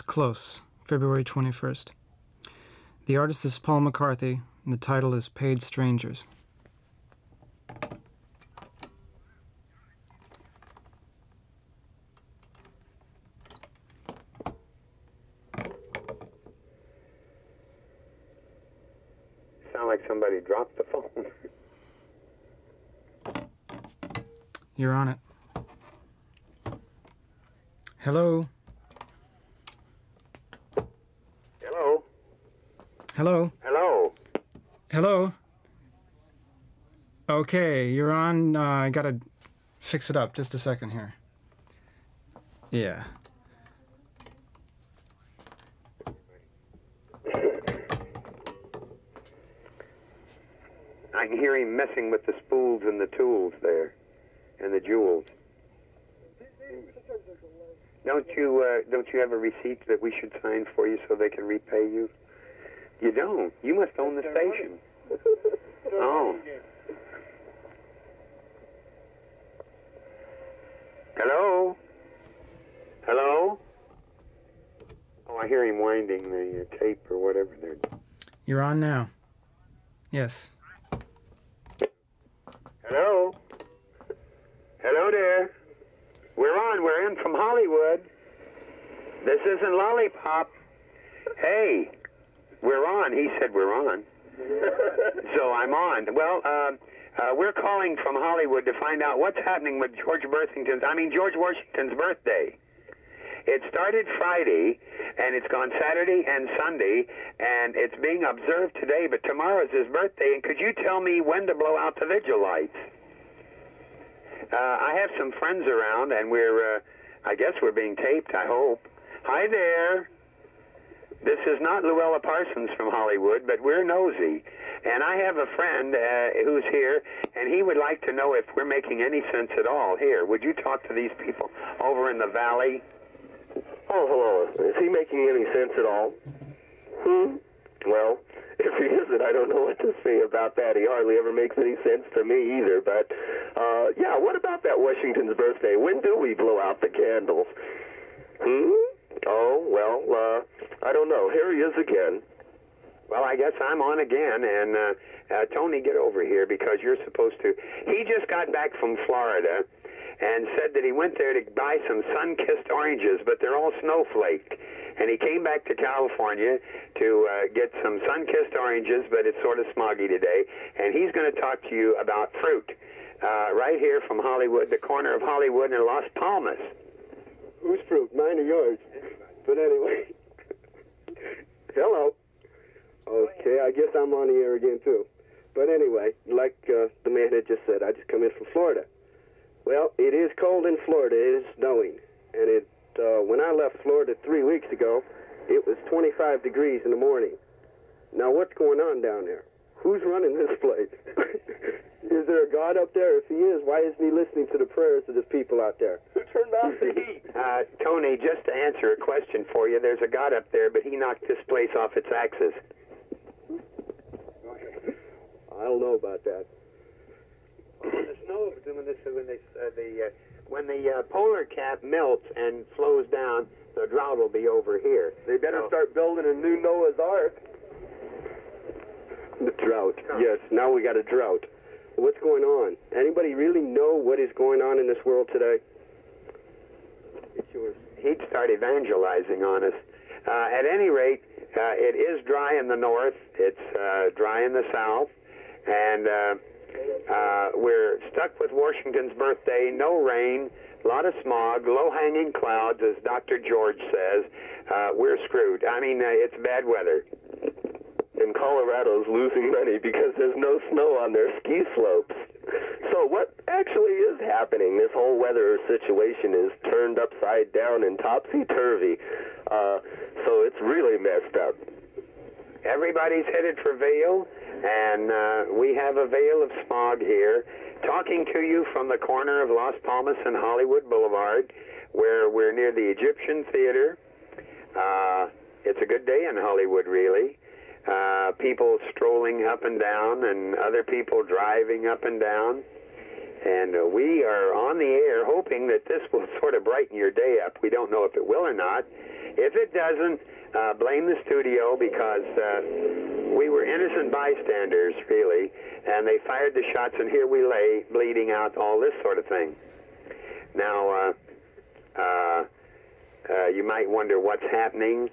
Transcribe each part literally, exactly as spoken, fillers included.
Close, February twenty-first. The artist is Paul McCarthy, and the title is Paid Strangers. Sound like somebody dropped the phone. You're on it. Hello? Hello? Hello? Hello? Hello? Okay, you're on. Uh, I gotta fix it up. Just a second here. Yeah. I can hear him messing with the spools and the tools there, and the jewels. Don't you uh, don't you have a receipt that we should sign for you so they can repay you? You don't. You must own the station. Oh. Hello? Hello? Oh, I hear him winding the uh, tape or whatever they're doing. You're on now. Yes. Hello? Hello there. We're on. We're in from Hollywood. This isn't Lollipop. Hey, we're on. He said we're on. So I'm on. Well, uh, uh, we're calling from Hollywood to find out what's happening with George Worthington's, I mean George Washington's birthday. It started Friday, and it's gone Saturday and Sunday, and it's being observed today, but tomorrow's his birthday, and could you tell me when to blow out the vigil lights? Uh, I have some friends around, and we're, uh, I guess we're being taped, I hope. Hi there. This is not Luella Parsons from Hollywood, but we're nosy. And I have a friend uh, who's here, and he would like to know if we're making any sense at all here. Would you talk to these people over in the valley? Oh, hello. Is he making any sense at all? Hmm? Well, if he isn't, I don't know what to say about that. He hardly ever makes any sense to me either. But, uh, yeah, what about that Washington's birthday? When do we blow out the candles? Hmm? Oh, well, uh, I don't know. Here he is again. Well, I guess I'm on again, and uh, uh, Tony, get over here because you're supposed to. He just got back from Florida and said that he went there to buy some sun-kissed oranges, but they're all snowflaked. And he came back to California to uh, get some sun-kissed oranges, but it's sort of smoggy today. And he's going to talk to you about fruit uh, right here from Hollywood, the corner of Hollywood and Las Palmas. Whose fruit? Mine or yours? But anyway. Hello. Okay, I guess I'm on the air again, too. But anyway, like uh, the man had just said, I just come in from Florida. Well, it is cold in Florida. It is snowing. And it uh, when I left Florida three weeks ago, it was twenty-five degrees in the morning. Now, what's going on down there? Who's running this place? Is there a God up there? If he is, why isn't he listening to the prayers of his people out there? Who turned off the heat? Uh, Tony, just to answer a question for you, there's a God up there, but he knocked this place off its axis. I don't know about that. When the snow, when the when the uh, the, uh, when the uh, polar cap melts and flows down, the drought will be over here. They better so, start building a new Noah's Ark. The drought. Yes, now we got a drought. What's going on? Anybody really know what is going on in this world today? It's yours. He'd start evangelizing on us. Uh, at any rate, uh, it is dry in the north. It's uh, dry in the south, and uh, uh, we're stuck with Washington's birthday. No rain, a lot of smog, low-hanging clouds, as Doctor George says. Uh, we're screwed. I mean, uh, it's bad weather. And Colorado's losing money because there's no snow on their ski slopes. So what actually is happening? This whole weather situation is turned upside down and topsy-turvy. Uh, so it's really messed up. Everybody's headed for Vail, and uh, we have a veil of smog here. Talking to you from the corner of Las Palmas and Hollywood Boulevard, where we're near the Egyptian Theater. Uh, it's a good day in Hollywood, really. Uh, people strolling up and down and other people driving up and down. And uh, we are on the air hoping that this will sort of brighten your day up. We don't know if it will or not. If it doesn't, uh, blame the studio because uh, we were innocent bystanders, really, and they fired the shots, and here we lay, bleeding out, all this sort of thing. Now, uh, uh, uh, you might wonder what's happening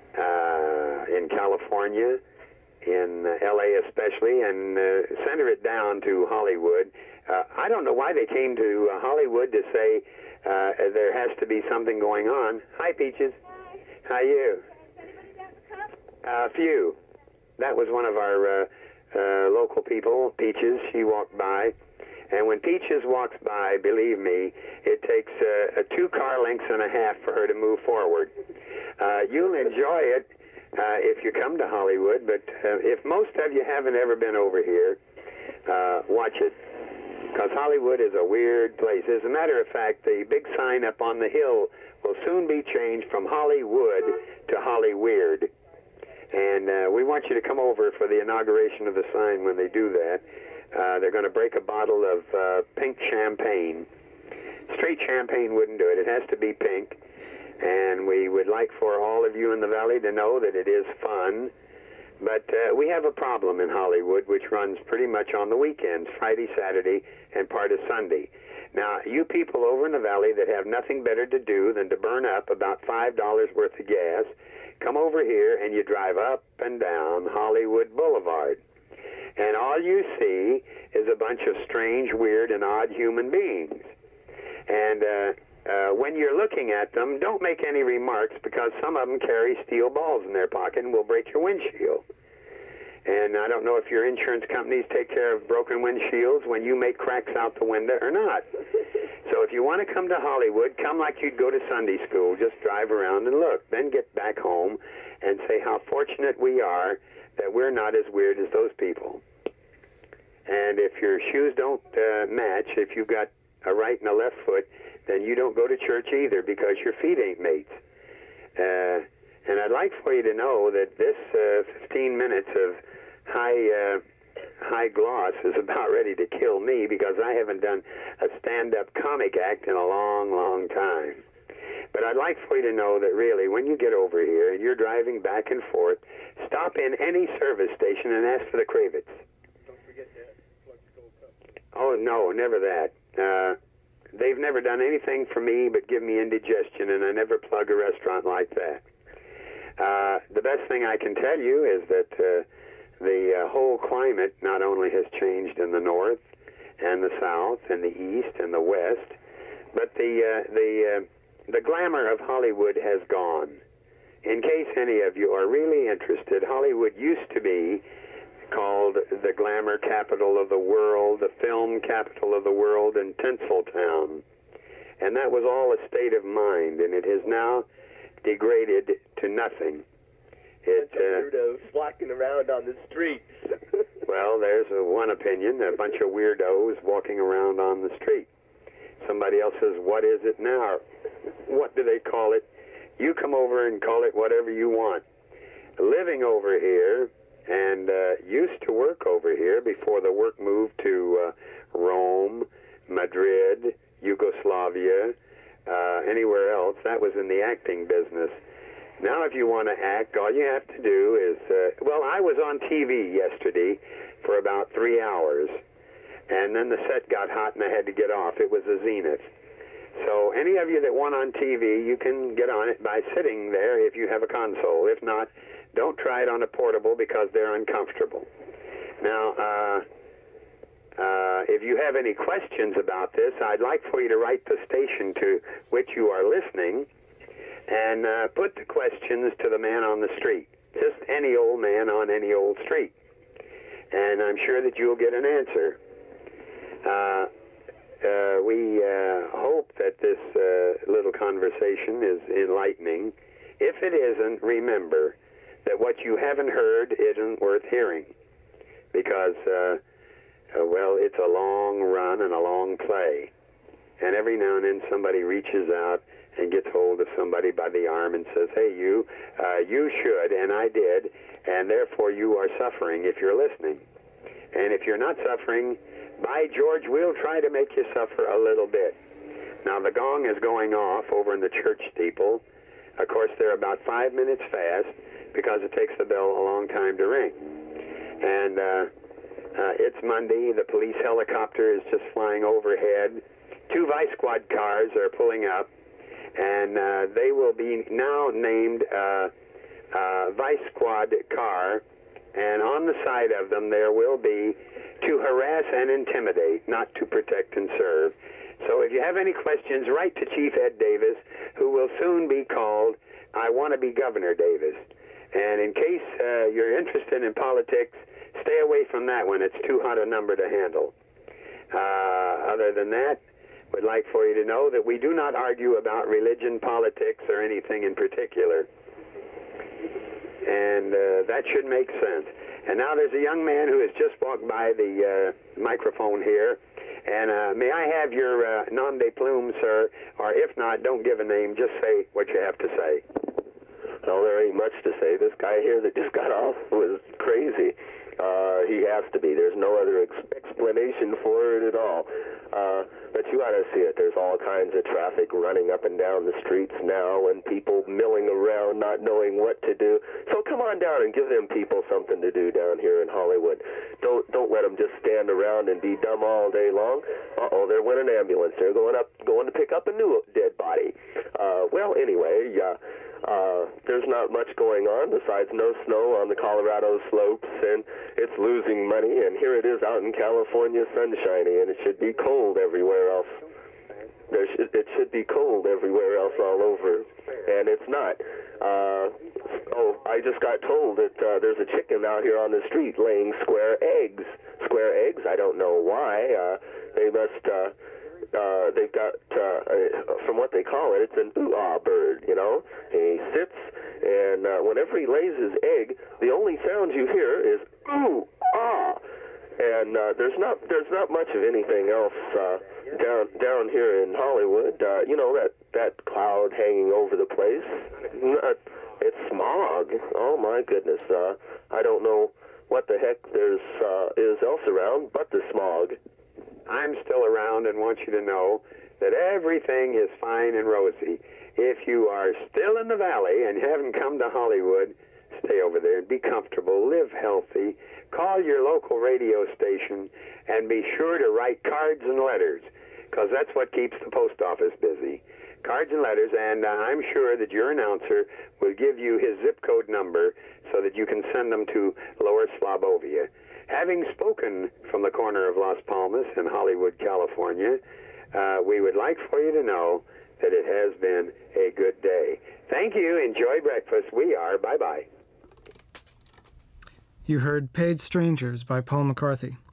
uh, in California, in uh, L A especially, and uh, center it down to Hollywood. Uh, I don't know why they came to uh, Hollywood to say uh, there has to be something going on. Hi, Peaches. Hi. How you? Anybody got the cup? A uh, few. That was one of our uh, uh, local people, Peaches. She walked by. And when Peaches walks by, believe me, it takes uh, a two car lengths and a half for her to move forward. Uh, you'll enjoy it uh, if you come to Hollywood, but uh, if most of you haven't ever been over here, uh, watch it. Because Hollywood is a weird place. As a matter of fact, the big sign up on the hill will soon be changed from Hollywood to Hollyweird. And uh, we want you to come over for the inauguration of the sign when they do that. Uh, they're going to break a bottle of uh, pink champagne. Straight champagne wouldn't do it. It has to be pink. And we would like for all of you in the Valley to know that it is fun. But uh, we have a problem in Hollywood, which runs pretty much on the weekends, Friday, Saturday, and part of Sunday. Now, you people over in the Valley that have nothing better to do than to burn up about five dollars worth of gas, come over here and you drive up and down Hollywood Boulevard. And all you see is a bunch of strange, weird, and odd human beings. And uh, uh, when you're looking at them, don't make any remarks because some of them carry steel balls in their pocket and will break your windshield. And I don't know if your insurance companies take care of broken windshields when you make cracks out the window or not. So if you want to come to Hollywood, come like you'd go to Sunday school. Just drive around and look. Then get back home and say how fortunate we are that we're not as weird as those people. And if your shoes don't uh, match, if you've got a right and a left foot, then you don't go to church either because your feet ain't mates. Uh, and I'd like for you to know that this uh, fifteen minutes of high uh, high gloss is about ready to kill me because I haven't done a stand-up comic act in a long, long time. But I'd like for you to know that really, when you get over here and you're driving back and forth, stop in any service station and ask for the Kravitz. Don't forget to plug the Gold Cup. Oh, no, never that. Uh, they've never done anything for me but give me indigestion, and I never plug a restaurant like that. Uh, the best thing I can tell you is that uh, the uh, whole climate not only has changed in the north and the south and the east and the west, but the uh, the uh, the glamour of Hollywood has gone. In case any of you are really interested, Hollywood used to be called the glamour capital of the world, the film capital of the world, and Tinseltown. And that was all a state of mind, and it has now degraded to nothing. It, uh, Weirdos walking around on the streets. well, there's a, one opinion, a bunch of weirdos walking around on the street. Somebody else says, what is it now? What do they call it? You come over and call it whatever you want. Living over here and uh, used to work over here before the work moved to uh, Rome, Madrid, Yugoslavia, uh, anywhere else. That was in the acting business. Now if you want to act, all you have to do is, uh, well, I was on T V yesterday for about three hours, and then the set got hot and I had to get off. It was a zenith. So any of you that want on T V, you can get on it by sitting there if you have a console. If not, don't try it on a portable because they're uncomfortable. Now, uh, uh, if you have any questions about this, I'd like for you to write the station to which you are listening and uh, put the questions to the man on the street. Just any old man on any old street. And I'm sure that you'll get an answer. Uh, Uh, we uh, hope that this uh, little conversation is enlightening. If it isn't, remember that what you haven't heard isn't worth hearing because, uh, uh, well, it's a long run and a long play. And every now and then somebody reaches out and gets hold of somebody by the arm and says, hey, you, uh, you should, and I did, and therefore you are suffering if you're listening. And if you're not suffering, by George, we'll try to make you suffer a little bit. Now, the gong is going off over in the church steeple. Of course, they're about five minutes fast because it takes the bell a long time to ring. And uh, uh, it's Monday. The police helicopter is just flying overhead. Two Vice Squad cars are pulling up, and uh, they will be now named uh, uh, Vice Squad car, and on the side of them there will be to harass and intimidate, not to protect and serve. So if you have any questions, write to Chief Ed Davis, who will soon be called I Want to Be Governor Davis. And in case uh, you're interested in politics, stay away from that one. It's too hot a number to handle. Uh, other than that, would like for you to know that we do not argue about religion, politics, or anything in particular. And uh, that should make sense. And now there's a young man who has just walked by the uh, microphone here. And uh, may I have your uh, nom de plume, sir? Or if not, don't give a name. Just say what you have to say. Well, there ain't much to say. This guy here that just got off was crazy. Uh, he has to be. There's no other ex explanation for it at all. Uh, but you ought to see it. There's all kinds of traffic running up and down the streets now, and people milling around not knowing what to do. So come on down and give them people something to do down here in Hollywood. Don't don't let them just stand around and be dumb all day long. Uh-oh, there went an ambulance. They're going up, going to pick up a new dead body. Uh, well, anyway, uh, Uh, there's not much going on besides no snow on the Colorado slopes, and it's losing money, and here it is out in California, sunshiny, and it should be cold everywhere else. There sh it should be cold everywhere else all over, and it's not. Uh, oh, I just got told that uh, there's a chicken out here on the street laying square eggs. Square eggs, I don't know why. Uh, they must... Uh, Uh, they've got, uh, uh, from what they call it, it's an ooh-ah bird, you know. He sits, and uh, whenever he lays his egg, the only sound you hear is ooh-ah. And uh, there's not there's not much of anything else uh, down down here in Hollywood. Uh, you know, that, that cloud hanging over the place. It's smog. Oh, my goodness. Uh, I don't know what the heck there's uh, is else around but the smog. I'm still around and want you to know that everything is fine and rosy. If you are still in the valley and haven't come to Hollywood, stay over there and be comfortable, live healthy, call your local radio station, and be sure to write cards and letters, because that's what keeps the post office busy. Cards and letters, and uh, I'm sure that your announcer will give you his zip code number so that you can send them to Lower Slobovia. Having spoken from the corner of Las Palmas in Hollywood, California, uh, we would like for you to know that it has been a good day. Thank you. Enjoy breakfast. We are. Bye-bye. You heard Paid Strangers by Paul McCarthy.